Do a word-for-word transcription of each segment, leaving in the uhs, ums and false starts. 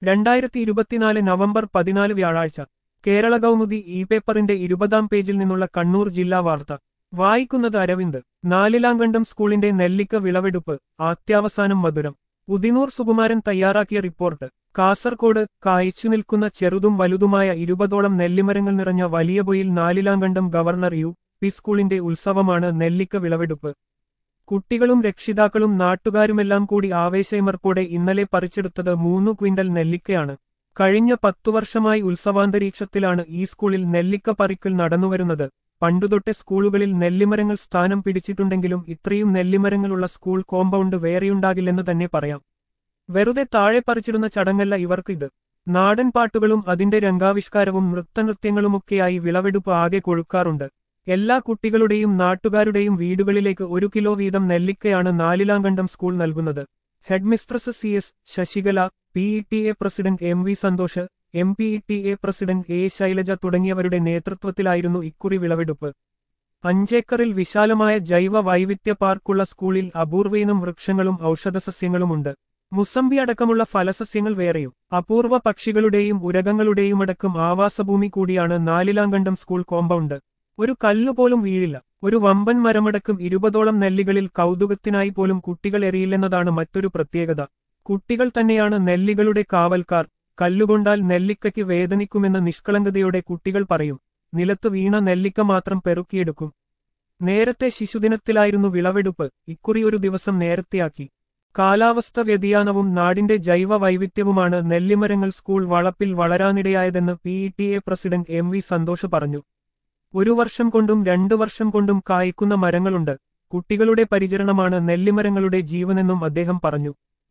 രണ്ടായിരത്തി ഇരുപത്തിനാല് നവംബർ പതിനാല് വ്യാഴാഴ്ച കേരള കൗമുദി ഇ പേപ്പറിന്റെ ഇരുപതാം പേജിൽ നിന്നുള്ള കണ്ണൂർ ജില്ലാ വാർത്ത വായിക്കുന്നത് അരവിന്ദ്. നാലിലാങ്കണ്ടം സ്കൂളിന്റെ നെല്ലിക്ക വിളവെടുപ്പ് ആത്യാവസാനം മധുരം. ഉദിനൂർ സുകുമാരൻ തയ്യാറാക്കിയ റിപ്പോർട്ട്. കാസർകോട് കായ്ച്ചു നിൽക്കുന്ന ചെറുതും വലുതുമായ ഇരുപതോളം നെല്ലിമരങ്ങൾ നിറഞ്ഞ വലിയ പൊയിൽ നാലിലാങ്കണ്ടം ഗവർണർ യു പി സ്കൂളിന്റെ ഉത്സവമാണ് നെല്ലിക്ക വിളവെടുപ്പ്. കുട്ടികളും രക്ഷിതാക്കളും നാട്ടുകാരുമെല്ലാം കൂടി ആവേശയമർപ്പോടെ ഇന്നലെ പറിച്ചെടുത്തത് മൂന്നു ക്വിന്റൽ നെല്ലിക്കയാണ്. കഴിഞ്ഞ പത്തു വർഷമായി ഉത്സവാന്തരീക്ഷത്തിലാണ് ഈ സ്കൂളിൽ നെല്ലിക്ക പറിക്കൽ നടന്നുവരുന്നത്. പണ്ടുതൊട്ടെ സ്കൂളുകളിൽ നെല്ലിമരങ്ങൾ സ്ഥാനം പിടിച്ചിട്ടുണ്ടെങ്കിലും ഇത്രയും നെല്ലിമരങ്ങളുള്ള സ്കൂൾ കോമ്പൗണ്ട് വേറെയുണ്ടാകില്ലെന്ന് തന്നെ പറയാം. വെറുതെ താഴെ പറിച്ചിടുന്ന ചടങ്ങല്ല ഇവർക്കിത്. നാടൻ പാട്ടുകളും അതിന്റെ രംഗാവിഷ്കാരവും നൃത്തനൃത്യങ്ങളുമൊക്കെയായി വിളവെടുപ്പ് ആകെ കൊഴുക്കാറുണ്ട്. എല്ലാ കുട്ടികളുടെയും നാട്ടുകാരുടെയും വീടുകളിലേക്ക് ഒരു കിലോ വീതം നെല്ലിക്കയാണ് നാലിലാങ്കണ്ടം സ്കൂൾ നൽകുന്നത്. Headmistress C S Sasikala, P E T A president M V Santhosh, M P E T A president A Shailaja തുടങ്ങിയവരുടെ നേതൃത്വത്തിലായിരുന്നു ഇക്കുറി വിളവെടുപ്പ്. അഞ്ചേക്കറിൽ വിശാലമായ ജൈവ വൈവിധ്യ പാർക്കുള്ള സ്കൂളിൽ അപൂർവയിനം വൃക്ഷങ്ങളും ഔഷധസസ്യങ്ങളുമുണ്ട്. മുസമ്പി അടക്കമുള്ള ഫലസസ്യങ്ങൾ വേറെയും. അപൂർവ പക്ഷികളുടെയും ഉരകങ്ങളുടെയുമടക്കം ആവാസഭൂമി കൂടിയാണ് നാലിലാങ്കണ്ടം സ്കൂൾ കോമ്പൗണ്ട്. ഒരു കല്ലുപോലും വീഴില്ല. ഒരു വമ്പൻ മരമടക്കം ഇരുപതോളം നെല്ലികളിൽ കൗതുകത്തിനായി പോലും കുട്ടികൾ എറിയില്ലെന്നതാണ് മറ്റൊരു പ്രത്യേകത. കുട്ടികൾ തന്നെയാണ് നെല്ലികളുടെ കാവൽക്കാർ. കല്ലുകൊണ്ടാൽ നെല്ലിക്കയ്ക്ക് വേദനിക്കുമെന്ന് നിഷ്കളങ്കതയോടെ കുട്ടികൾ പറയും. നിലത്ത് വീണ നെല്ലിക്ക മാത്രം പെറുക്കിയെടുക്കും. നേരത്തെ ശിശുദിനത്തിലായിരുന്നു വിളവെടുപ്പ്. ഇക്കുറി ഒരു ദിവസം നേരത്തെയാക്കി. കാലാവസ്ഥ വ്യതിയാനവും നാടിന്റെ ജൈവ വൈവിധ്യവുമാണ് നെല്ലിമരങ്ങൾ സ്കൂൾ വളപ്പിൽ വളരാനിടയായതെന്ന് P E T A president M V Santhosh പറഞ്ഞു. ഒരു വർഷം കൊണ്ടും രണ്ടു വർഷം കൊണ്ടും കായ്ക്കുന്ന മരങ്ങളുണ്ട്. കുട്ടികളുടെ പരിചരണമാണ് നെല്ലിമരങ്ങളുടെ ജീവനെന്നും അദ്ദേഹം പറഞ്ഞു.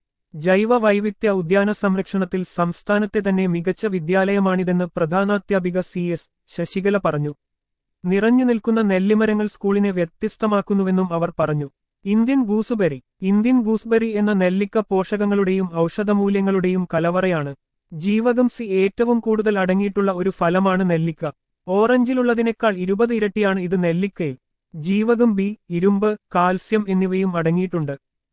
ജൈവ വൈവിധ്യ ഉദ്യാന സംരക്ഷണത്തിൽ സംസ്ഥാനത്തെ തന്നെ മികച്ച വിദ്യാലയമാണിതെന്ന് പ്രധാനാധ്യാപിക സി എസ് ശശികല പറഞ്ഞു. നിറഞ്ഞു നിൽക്കുന്ന നെല്ലിമരങ്ങൾ സ്കൂളിനെ വ്യത്യസ്തമാക്കുന്നുവെന്നും അവർ പറഞ്ഞു. Indian gooseberry. ഇന്ത്യൻ ഗൂസ്ബെറി എന്ന നെല്ലിക്ക പോഷകങ്ങളുടെയും ഔഷധമൂല്യങ്ങളുടെയും കലവറയാണ്. ജീവകം സി ഏറ്റവും കൂടുതൽ അടങ്ങിയിട്ടുള്ള ഒരു ഫലമാണ് നെല്ലിക്ക. ഓറഞ്ചിലുള്ളതിനേക്കാൾ ഇരുപത് ഇരട്ടിയാണ് ഇത് നെല്ലിക്കയിൽ. ജീവകം ബി, ഇരുമ്പ്, കാൽസ്യം എന്നിവയും അടങ്ങിയിട്ടുണ്ട്.